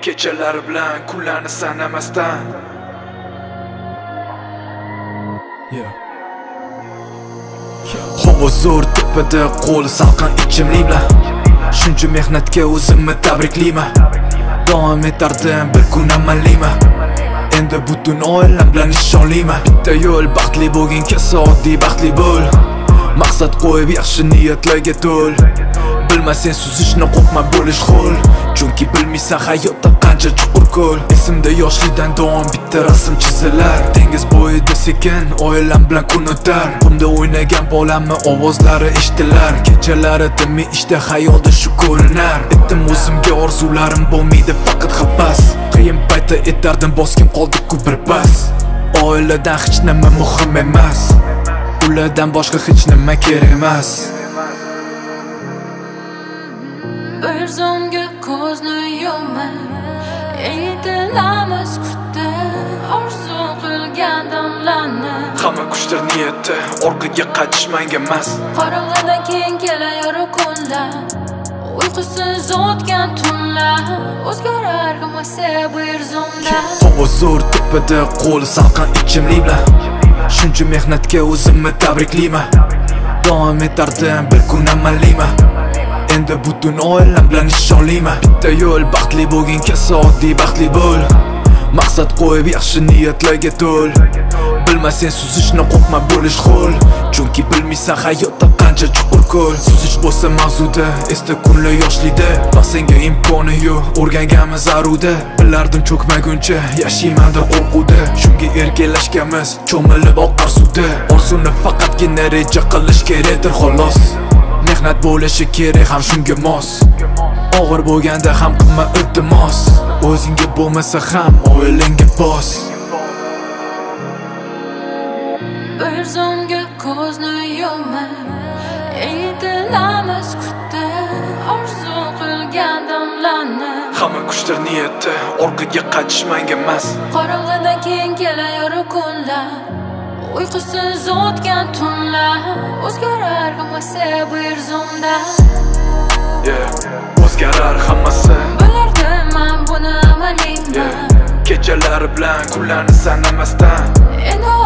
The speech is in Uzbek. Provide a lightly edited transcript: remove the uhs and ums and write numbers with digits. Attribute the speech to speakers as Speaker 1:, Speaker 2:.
Speaker 1: Kechalar bilan kunlarni sanamasdan. Havo zo'r tepada, qo'li salqin ichimlik bilan. Shuncha mehnatga o'zimni tabriklayman. Davom etardim bir kun amallayman. Endi butun oilam bilan ishonlayman. Bitta yo'l baxtli bo'lgin, kasa oddiy baxtli bo'l. Maqsad qo'yib yaxshi niyatlarga to'l. Bilmasang suzishni qo'rqma bo'lish xo'l. Chunki bilmaysan hayotda qancha chuqur ko'l. Esimda yoshlikdan davom bitta rasm chizilar. Dengiz bo'yida sekin oilam bilan kun o'tar. Qumda o'ynagan bolamni ovozlari eshitilar. Kechalari tinmay ishda xayolda shu ko'rinar. Etdim o'zimga orzularim bo'lmaydi faqat havas. Qiyin paytda etardim boskim qoldi-ku bir bas. Oiladan hech nima muhim emas. Ulardan boshqa hech nima kerak emas.
Speaker 2: Bir zonga ko'zni yumma, aytilamiz kutdi orzu qilgan damlarni.
Speaker 1: Hamma kuchlar niyatda, orqaga qaytishmang emas.
Speaker 2: Qorong'idan keyin kelayor kunlar, uyqusiz o'tgan tunlar, o'zgarar hammasi bir zonda.
Speaker 1: Havo zo'r tepada, qo'li salqin ichimlik bilan. Shuncha mehnatga o'zimni tabriklayman. Davom etardim bir kun amallayman. Endi butun oilam bilan ishonlayman. Bitta yo'l baxtli bo'lgin, kasa oddiy baxtli bo'l. Maqsad qo'yib yaxshi niyatlarga to'l. Bilmasang suzishni qo'rqma bo'lish xo'l. Chunki bilmaysan hayotda qancha chuqur ko'l. Suzish bo'lsa mavzuda, esda kunlar yoshlikda. Senga imkoni yo'q, o'rganganmiz zarurda. Bilardim cho'kmaguncha yashaymandir qo'rquvda. Shunga erkalashganmiz, cho'milib oqar suvda. Orzuni faqatgina reja qilish kerakdir xolos. Mehnat bo'lishi kerak ham shunga mos. Og'ir bo'lganda ham qilma iltimos. O'zingga bo'lmasa ham oilangga bos.
Speaker 2: Bir zonga ko'zni yumma, aytilamiz kutdi orzu qilgan damlarni.
Speaker 1: Hamma kuchlar niyatda, orqaga qaytishmang emas.
Speaker 2: Qorong'idan keyin kelayor kunlar, uyqusiz o'tgan tunlar, o'zgarar hammasi bir zonda.
Speaker 1: O'zgarar hammasi.
Speaker 2: Bilardim men buni amalayman.
Speaker 1: Kechalar bilan kunlarni sanamasdan.
Speaker 2: Endi